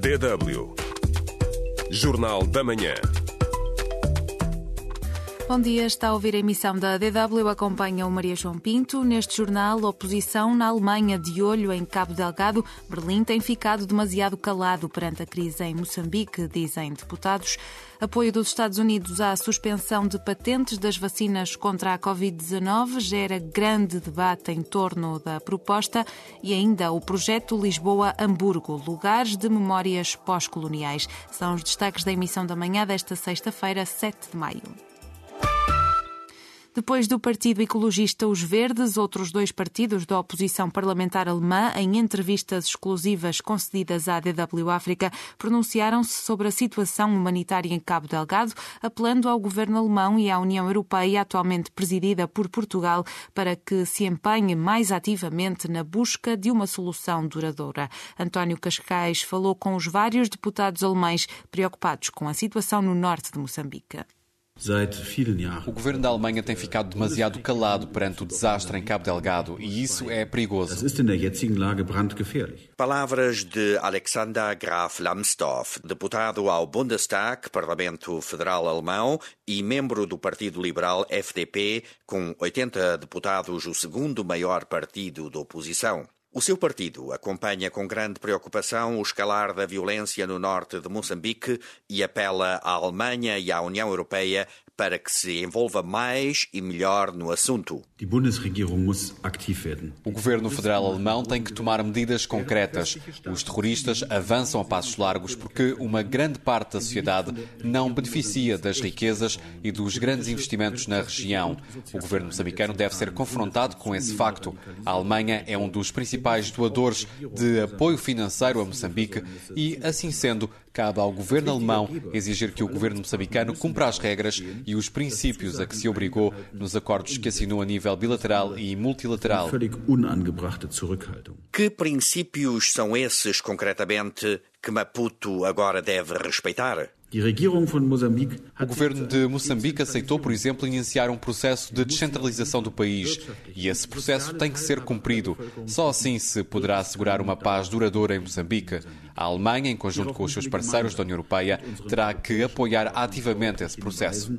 DW Jornal da Manhã. Bom dia, está a ouvir a emissão da DW, acompanha o Maria João Pinto. Neste jornal, oposição na Alemanha de olho em Cabo Delgado. Berlim tem ficado demasiado calado perante a crise em Moçambique, dizem deputados. Apoio dos Estados Unidos à suspensão de patentes das vacinas contra a Covid-19 gera grande debate em torno da proposta e ainda o projeto Lisboa-Hamburgo, lugares de memórias pós-coloniais. São os destaques da emissão da manhã desta sexta-feira, 7 de maio. Depois do Partido Ecologista Os Verdes, outros dois partidos da oposição parlamentar alemã, em entrevistas exclusivas concedidas à DW África, pronunciaram-se sobre a situação humanitária em Cabo Delgado, apelando ao governo alemão e à União Europeia, atualmente presidida por Portugal, para que se empenhe mais ativamente na busca de uma solução duradoura. António Cascais falou com os vários deputados alemães preocupados com a situação no norte de Moçambique. O governo da Alemanha tem ficado demasiado calado perante o desastre em Cabo Delgado e isso é perigoso. Palavras de Alexander Graf Lambsdorff, deputado ao Bundestag, Parlamento Federal Alemão, e membro do Partido Liberal FDP, com 80 deputados, o segundo maior partido da oposição. O seu partido acompanha com grande preocupação o escalar da violência no norte de Moçambique e apela à Alemanha e à União Europeia para que se envolva mais e melhor no assunto. O governo federal alemão tem que tomar medidas concretas. Os terroristas avançam a passos largos porque uma grande parte da sociedade não beneficia das riquezas e dos grandes investimentos na região. O governo moçambicano deve ser confrontado com esse facto. A Alemanha é um dos principais doadores de apoio financeiro a Moçambique e, assim sendo, cabe ao governo alemão exigir que o governo moçambicano cumpra as regras e os princípios a que se obrigou nos acordos que assinou a nível bilateral e multilateral. Que princípios são esses, concretamente, que Maputo agora deve respeitar? O governo de Moçambique aceitou, por exemplo, iniciar um processo de descentralização do país e esse processo tem que ser cumprido. Só assim se poderá assegurar uma paz duradoura em Moçambique. A Alemanha, em conjunto com os seus parceiros da União Europeia, terá que apoiar ativamente esse processo.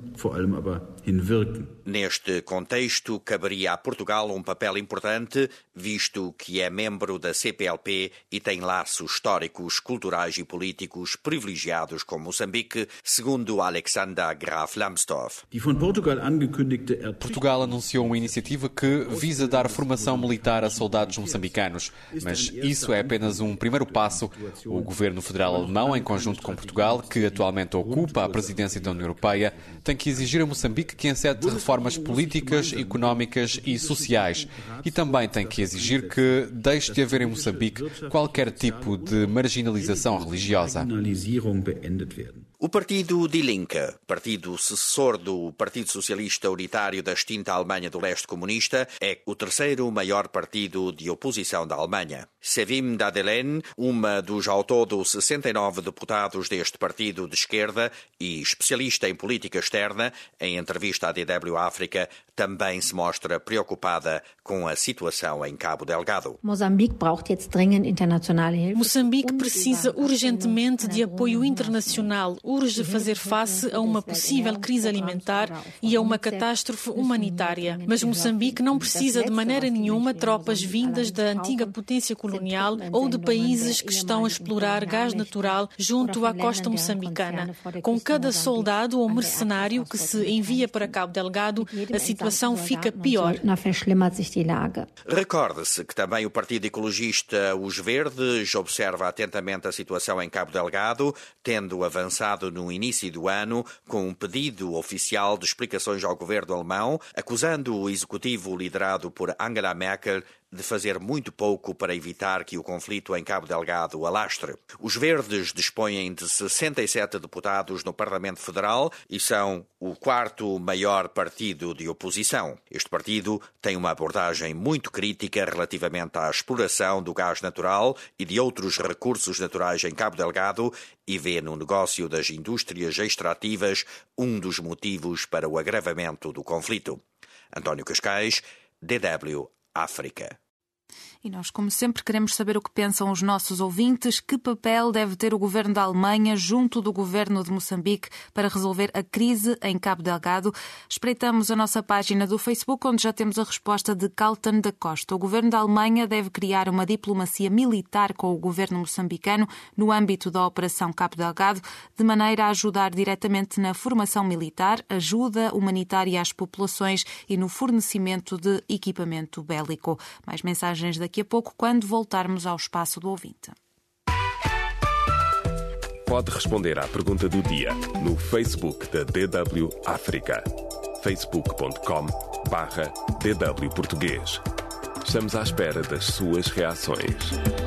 Neste contexto, caberia a Portugal um papel importante, visto que é membro da CPLP e tem laços históricos, culturais e políticos privilegiados com Moçambique, segundo Alexander Graf Lambsdorff. Portugal anunciou uma iniciativa que visa dar formação militar a soldados moçambicanos, mas isso é apenas um primeiro passo. O governo federal alemão, em conjunto com Portugal, que atualmente ocupa a presidência da União Europeia, tem que exigir a Moçambique que encete reformas políticas, económicas e sociais. E também tem que exigir que deixe de haver em Moçambique qualquer tipo de marginalização religiosa. O partido Die Linke, partido sucessor do Partido Socialista Unitário da extinta Alemanha do Leste comunista, é o terceiro maior partido de oposição da Alemanha. Sevim Dadelen, uma dos ao todo 69 deputados deste partido de esquerda e especialista em política externa, em entrevista à DW África, também se mostra preocupada com a situação em Cabo Delgado. Moçambique precisa urgentemente de apoio internacional. Urge fazer face a uma possível crise alimentar e a uma catástrofe humanitária. Mas Moçambique não precisa de maneira nenhuma tropas vindas da antiga potência colonial ou de países que estão a explorar gás natural junto à costa moçambicana. Com cada soldado ou mercenário que se envia para Cabo Delgado, a situação fica pior. Recorde-se que também o Partido Ecologista Os Verdes observa atentamente a situação em Cabo Delgado, tendo avançado no início do ano com um pedido oficial de explicações ao governo alemão, acusando o executivo liderado por Angela Merkel de fazer muito pouco para evitar que o conflito em Cabo Delgado alastre. Os Verdes dispõem de 67 deputados no Parlamento Federal e são o quarto maior partido de oposição. Este partido tem uma abordagem muito crítica relativamente à exploração do gás natural e de outros recursos naturais em Cabo Delgado e vê no negócio das indústrias extrativas um dos motivos para o agravamento do conflito. António Cascais, DW África. E nós, como sempre, queremos saber o que pensam os nossos ouvintes. Que papel deve ter o governo da Alemanha junto do governo de Moçambique para resolver a crise em Cabo Delgado? Espreitamos a nossa página do Facebook, onde já temos a resposta de Carlton da Costa. O governo da Alemanha deve criar uma diplomacia militar com o governo moçambicano no âmbito da Operação Cabo Delgado, de maneira a ajudar diretamente na formação militar, ajuda humanitária às populações e no fornecimento de equipamento bélico. Mais mensagens daqui a pouco, quando voltarmos ao espaço do ouvinte. Pode responder à pergunta do dia no Facebook da DW África. facebook.com/DW Português. Estamos à espera das suas reações.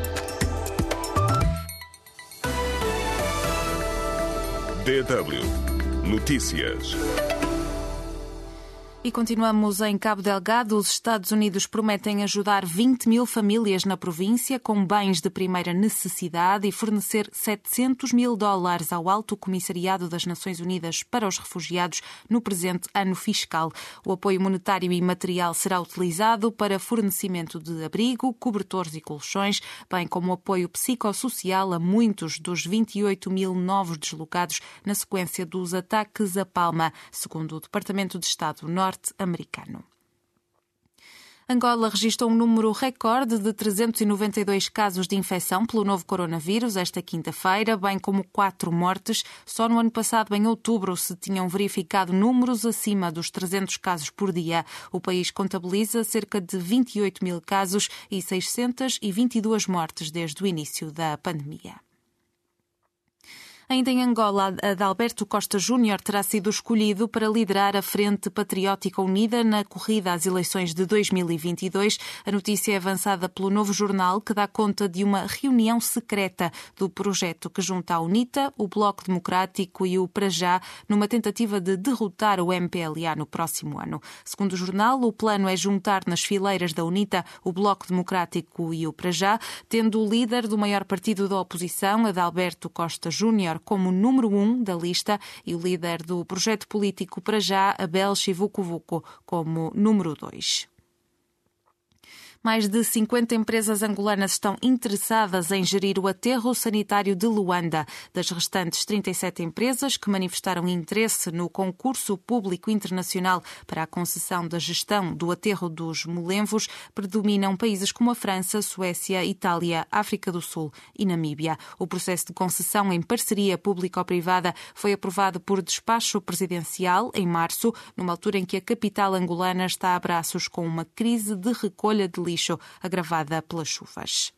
DW Notícias. E continuamos em Cabo Delgado. Os Estados Unidos prometem ajudar 20 mil famílias na província com bens de primeira necessidade e fornecer $700 mil ao Alto Comissariado das Nações Unidas para os Refugiados no presente ano fiscal. O apoio monetário e material será utilizado para fornecimento de abrigo, cobertores e colchões, bem como apoio psicossocial a muitos dos 28 mil novos deslocados na sequência dos ataques a Palma, segundo o Departamento de Estado norte-americano. Angola registrou um número recorde de 392 casos de infecção pelo novo coronavírus esta quinta-feira, bem como 4 mortes. Só no ano passado, em outubro, se tinham verificado números acima dos 300 casos por dia. O país contabiliza cerca de 28 mil casos e 622 mortes desde o início da pandemia. Ainda em Angola, Adalberto Costa Júnior terá sido escolhido para liderar a Frente Patriótica Unida na corrida às eleições de 2022. A notícia é avançada pelo Novo Jornal, que dá conta de uma reunião secreta do projeto que junta a UNITA, o Bloco Democrático e o PRAJA, numa tentativa de derrotar o MPLA no próximo ano. Segundo o jornal, o plano é juntar nas fileiras da UNITA o Bloco Democrático e o PRAJA, tendo o líder do maior partido da oposição, Adalberto Costa Júnior, como número 1 da lista e o líder do projeto político PRAJA, Abel Chivucovuco, como número 2. Mais de 50 empresas angolanas estão interessadas em gerir o aterro sanitário de Luanda. Das restantes 37 empresas que manifestaram interesse no concurso público internacional para a concessão da gestão do aterro dos Molenvos, predominam países como a França, Suécia, Itália, África do Sul e Namíbia. O processo de concessão em parceria público-privada foi aprovado por despacho presidencial em março, numa altura em que a capital angolana está a braços com uma crise de recolha de lixo agravada pelas chuvas.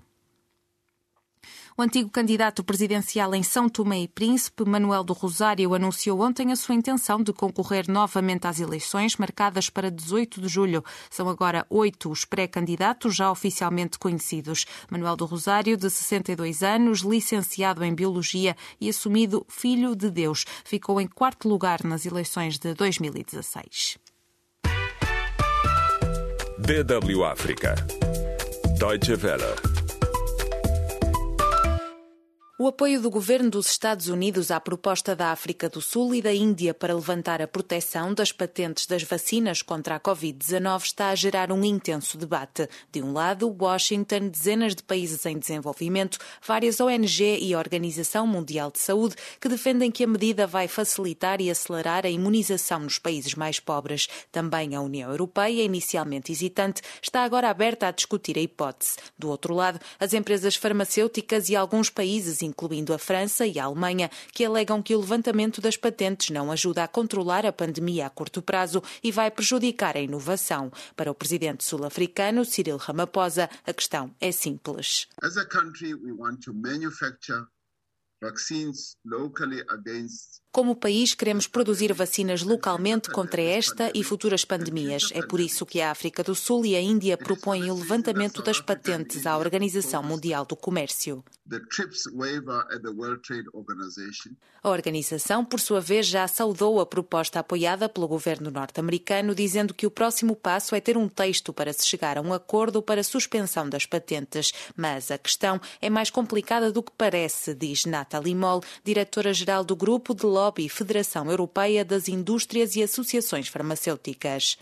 O antigo candidato presidencial em São Tomé e Príncipe, Manuel do Rosário, anunciou ontem a sua intenção de concorrer novamente às eleições marcadas para 18 de julho. São agora 8 os pré-candidatos já oficialmente conhecidos. Manuel do Rosário, de 62 anos, licenciado em Biologia e assumido Filho de Deus, ficou em 4º lugar nas eleições de 2016. DW África. Deutsche Welle. O apoio do governo dos Estados Unidos à proposta da África do Sul e da Índia para levantar a proteção das patentes das vacinas contra a Covid-19 está a gerar um intenso debate. De um lado, Washington, dezenas de países em desenvolvimento, várias ONG e a Organização Mundial de Saúde que defendem que a medida vai facilitar e acelerar a imunização nos países mais pobres. Também a União Europeia, inicialmente hesitante, está agora aberta a discutir a hipótese. Do outro lado, as empresas farmacêuticas e alguns países, incluindo a França e a Alemanha, que alegam que o levantamento das patentes não ajuda a controlar a pandemia a curto prazo e vai prejudicar a inovação. Para o presidente sul-africano, Cyril Ramaphosa, a questão é simples. As a country, we want to manufacture vaccines locally against Como país, queremos produzir vacinas localmente contra esta e futuras pandemias. É por isso que a África do Sul e a Índia propõem o levantamento das patentes à Organização Mundial do Comércio. A organização, por sua vez, já saudou a proposta apoiada pelo governo norte-americano, dizendo que o próximo passo é ter um texto para se chegar a um acordo para a suspensão das patentes. Mas a questão é mais complicada do que parece, diz Nathalie Moll, diretora-geral do Grupo de lobby Federação Europeia das Indústrias e Associações Farmacêuticas.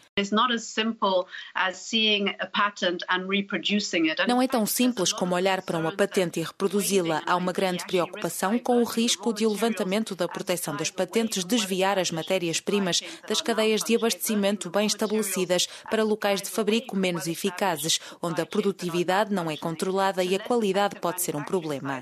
Não é tão simples como olhar para uma patente e reproduzi-la. Há uma grande preocupação com o risco de o levantamento da proteção das patentes desviar as matérias-primas das cadeias de abastecimento bem estabelecidas para locais de fabrico menos eficazes, onde a produtividade não é controlada e a qualidade pode ser um problema.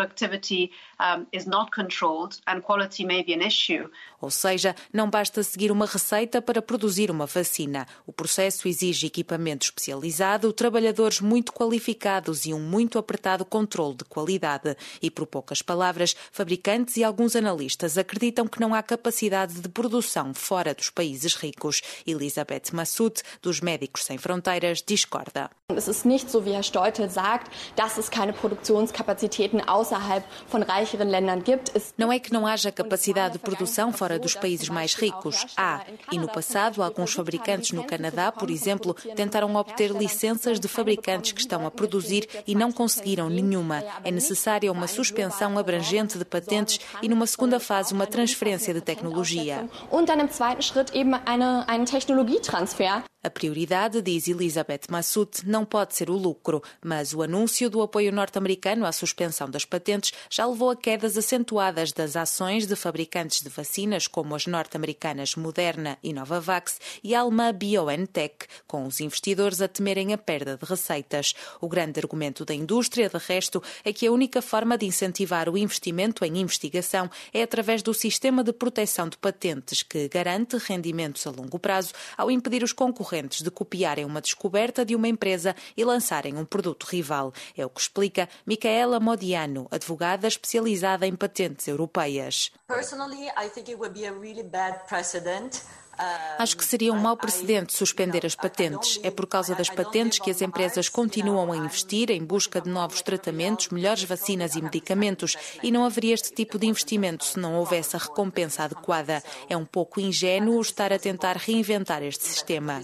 Ou seja, não basta seguir uma receita para produzir uma vacina. O processo exige equipamento especializado, trabalhadores muito qualificados e um muito apertado controle de qualidade. E, por poucas palavras, fabricantes e alguns analistas acreditam que não há capacidade de produção fora dos países ricos. Elisabeth Massoud, dos Médicos Sem Fronteiras, discorda. Es ist nicht so, wie Herr Steutel sagt, dass es keine Produktionskapazitäten außerhalb von reicheren Ländern gibt. Não é que não haja capacidade de produção fora dos países mais ricos. Há. E no passado, alguns fabricantes no Canadá, por exemplo, tentaram obter licenças de fabricantes que estão a produzir e não conseguiram nenhuma. É necessária uma suspensão abrangente de patentes e, numa segunda fase, uma transferência de tecnologia. Und dann im zweiten Schritt eben einen Technologietransfer. A prioridade, diz Elisabeth Massoud, não pode ser o lucro, mas o anúncio do apoio norte-americano à suspensão das patentes já levou a quedas acentuadas das ações de fabricantes de vacinas como as norte-americanas Moderna e Novavax e a alemã BioNTech, com os investidores a temerem a perda de receitas. O grande argumento da indústria, de resto, é que a única forma de incentivar o investimento em investigação é através do sistema de proteção de patentes, que garante rendimentos a longo prazo ao impedir os concorrentes de copiarem uma descoberta de uma empresa e lançarem um produto rival. É o que explica Micaela Modiano, advogada especializada em patentes europeias. Acho que seria um mau precedente suspender as patentes. É por causa das patentes que as empresas continuam a investir em busca de novos tratamentos, melhores vacinas e medicamentos. E não haveria este tipo de investimento se não houvesse a recompensa adequada. É um pouco ingênuo estar a tentar reinventar este sistema.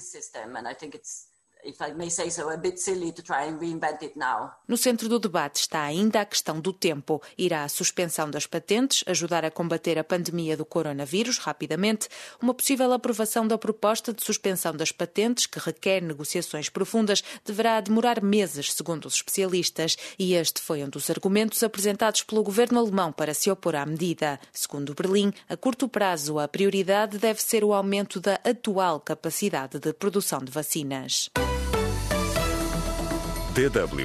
No centro do debate está ainda a questão do tempo. Irá a suspensão das patentes ajudar a combater a pandemia do coronavírus rapidamente? Uma possível aprovação da proposta de suspensão das patentes, que requer negociações profundas, deverá demorar meses, segundo os especialistas. E este foi um dos argumentos apresentados pelo governo alemão para se opor à medida. Segundo Berlim, a curto prazo, a prioridade deve ser o aumento da atual capacidade de produção de vacinas. DW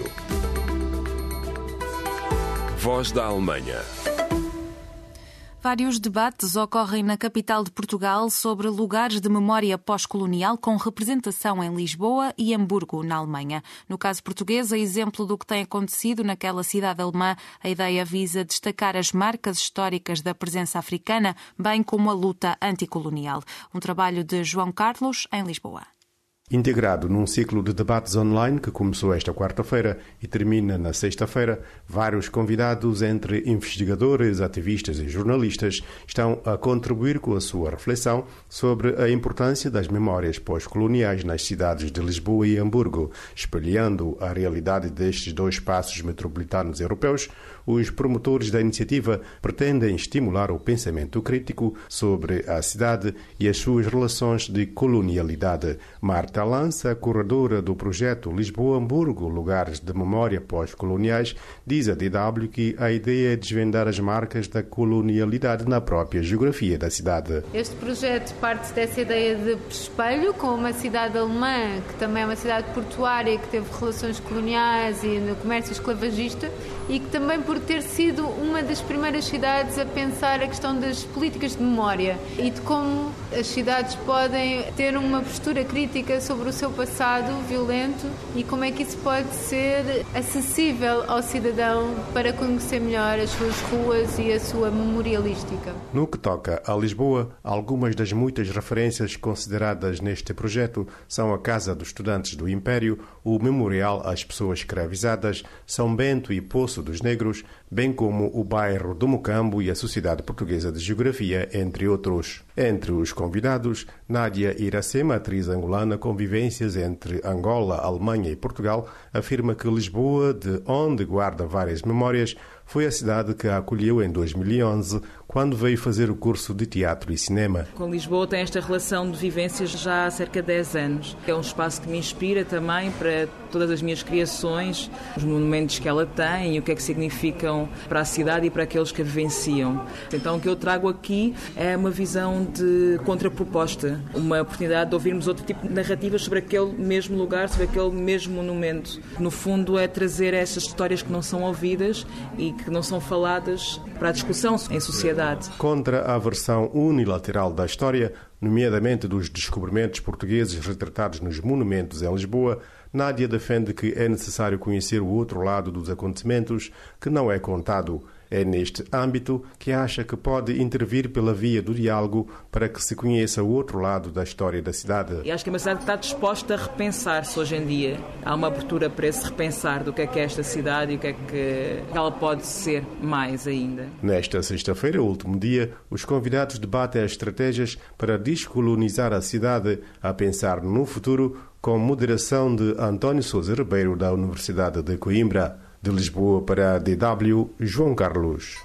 Voz da Alemanha. Vários debates ocorrem na capital de Portugal sobre lugares de memória pós-colonial com representação em Lisboa e Hamburgo, na Alemanha. No caso português, a exemplo do que tem acontecido naquela cidade alemã, a ideia visa destacar as marcas históricas da presença africana, bem como a luta anticolonial. Um trabalho de João Carlos, em Lisboa. Integrado num ciclo de debates online que começou esta quarta-feira e termina na sexta-feira, vários convidados, entre investigadores, ativistas e jornalistas, estão a contribuir com a sua reflexão sobre a importância das memórias pós-coloniais nas cidades de Lisboa e Hamburgo. Espelhando a realidade destes dois espaços metropolitanos europeus, os promotores da iniciativa pretendem estimular o pensamento crítico sobre a cidade e as suas relações de colonialidade. Marta Lança, curadora do projeto Lisboa-Hamburgo, Lugares de Memória Pós-Coloniais, diz a DW que a ideia é desvendar as marcas da colonialidade na própria geografia da cidade. Este projeto parte dessa ideia de espelho com uma cidade alemã, que também é uma cidade portuária, que teve relações coloniais e no comércio esclavagista, e que também por ter sido uma das primeiras cidades a pensar a questão das políticas de memória e de como as cidades podem ter uma postura crítica sobre o seu passado violento e como é que isso pode ser acessível ao cidadão para conhecer melhor as suas ruas e a sua memorialística. No que toca a Lisboa, algumas das muitas referências consideradas neste projeto são a Casa dos Estudantes do Império, o Memorial às Pessoas Escravizadas, São Bento e Poço Poço dos Negros, bem como o bairro do Mocambo e a Sociedade Portuguesa de Geografia, entre outros. Entre os convidados, Nádia Iracema, atriz angolana com vivências entre Angola, Alemanha e Portugal, afirma que Lisboa, de onde guarda várias memórias, foi a cidade que a acolheu em 2011, quando veio fazer o curso de teatro e cinema. Com Lisboa tem esta relação de vivências já há cerca de 10 anos. É um espaço que me inspira também para todas as minhas criações, os monumentos que ela tem e o que é que significam para a cidade e para aqueles que a vivenciam. Então o que eu trago aqui é uma visão de contraproposta, uma oportunidade de ouvirmos outro tipo de narrativas sobre aquele mesmo lugar, sobre aquele mesmo monumento. No fundo é trazer estas histórias que não são ouvidas e que não são faladas para a discussão em sociedade. Contra a versão unilateral da história, nomeadamente dos descobrimentos portugueses retratados nos monumentos em Lisboa, Nádia defende que é necessário conhecer o outro lado dos acontecimentos que não é contado. É neste âmbito que acha que pode intervir pela via do diálogo para que se conheça o outro lado da história da cidade. E acho que é uma cidade que está disposta a repensar-se hoje em dia. Há uma abertura para esse repensar do que é esta cidade e o que é que ela pode ser mais ainda. Nesta sexta-feira, último dia, os convidados debatem as estratégias para descolonizar a cidade, a pensar no futuro, com moderação de António Sousa Ribeiro, da Universidade de Coimbra. De Lisboa para a DW, João Carlos.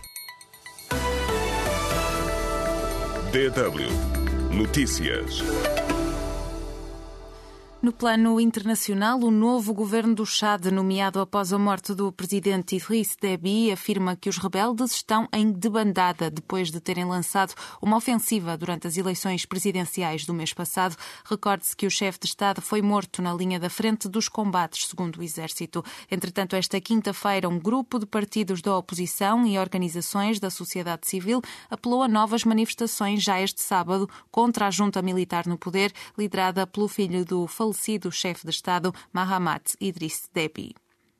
DW Notícias. No plano internacional, o novo governo do Chad, nomeado após a morte do presidente Idriss Déby, afirma que os rebeldes estão em debandada depois de terem lançado uma ofensiva durante as eleições presidenciais do mês passado. Recorde-se que o chefe de Estado foi morto na linha da frente dos combates, segundo o Exército. Entretanto, esta quinta-feira, um grupo de partidos da oposição e organizações da sociedade civil apelou a novas manifestações já este sábado contra a junta militar no poder, liderada pelo filho do falecido chefe de Estado, Mahamat Idriss Déby.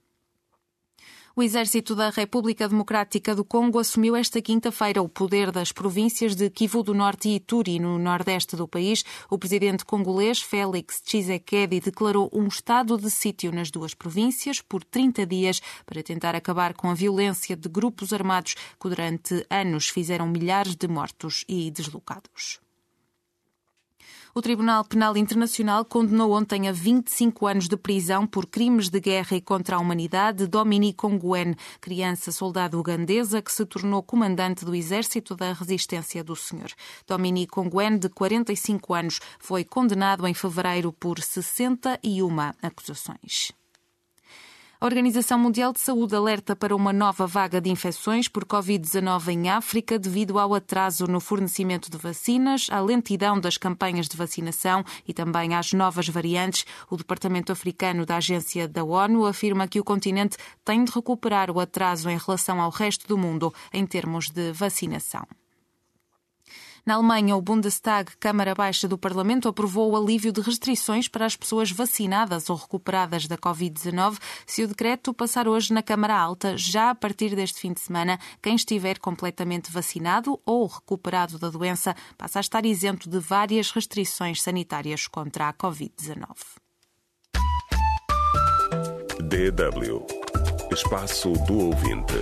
O Exército da República Democrática do Congo assumiu esta quinta-feira o poder das províncias de Kivu do Norte e Ituri, no nordeste do país. O presidente congolês Félix Tshisekedi declarou um estado de sítio nas duas províncias por 30 dias para tentar acabar com a violência de grupos armados que durante anos fizeram milhares de mortos e deslocados. O Tribunal Penal Internacional condenou ontem a 25 anos de prisão por crimes de guerra e contra a humanidade Dominique Ongwen, criança soldado ugandesa que se tornou comandante do Exército da Resistência do Senhor. Dominique Ongwen, de 45 anos, foi condenado em fevereiro por 61 acusações. A Organização Mundial de Saúde alerta para uma nova vaga de infecções por Covid-19 em África devido ao atraso no fornecimento de vacinas, à lentidão das campanhas de vacinação e também às novas variantes. O Departamento Africano da Agência da ONU afirma que o continente tem de recuperar o atraso em relação ao resto do mundo em termos de vacinação. Na Alemanha, o Bundestag, Câmara Baixa do Parlamento, aprovou o alívio de restrições para as pessoas vacinadas ou recuperadas da Covid-19. Se o decreto passar hoje na Câmara Alta, já a partir deste fim de semana, quem estiver completamente vacinado ou recuperado da doença passa a estar isento de várias restrições sanitárias contra a Covid-19. DW. Espaço do Ouvinte.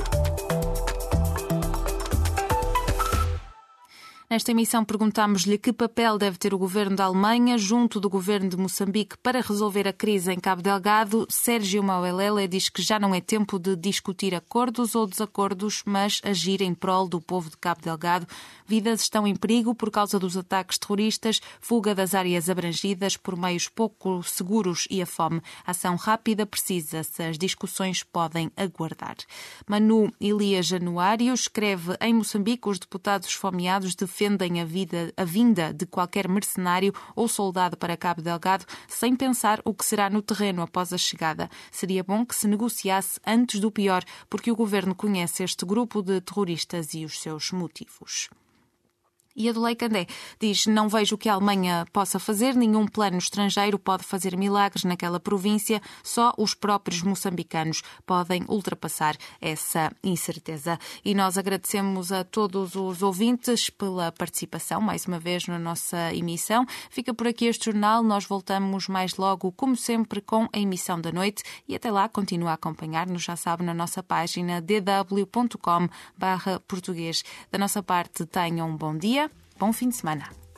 Nesta emissão perguntámos-lhe que papel deve ter o governo da Alemanha junto do governo de Moçambique para resolver a crise em Cabo Delgado. Sérgio Mauelele diz que já não é tempo de discutir acordos ou desacordos, mas agir em prol do povo de Cabo Delgado. Vidas estão em perigo por causa dos ataques terroristas, fuga das áreas abrangidas por meios pouco seguros e a fome. Ação rápida precisa-se, as discussões podem aguardar. Manu Elias Januário escreve: em Moçambique, os deputados esfomeados defendem a vinda de qualquer mercenário ou soldado para Cabo Delgado sem pensar o que será no terreno após a chegada. Seria bom que se negociasse antes do pior, porque o governo conhece este grupo de terroristas e os seus motivos. E a do Leicandé diz: não vejo o que a Alemanha possa fazer, nenhum plano estrangeiro pode fazer milagres naquela província, só os próprios moçambicanos podem ultrapassar essa incerteza. E nós agradecemos a todos os ouvintes pela participação, mais uma vez, na nossa emissão. Fica por aqui este jornal, nós voltamos mais logo, como sempre, com a emissão da noite e até lá continua a acompanhar-nos, já sabe, na nossa página dw.com/português. Da nossa parte, tenham um bom dia, bom fim de semana.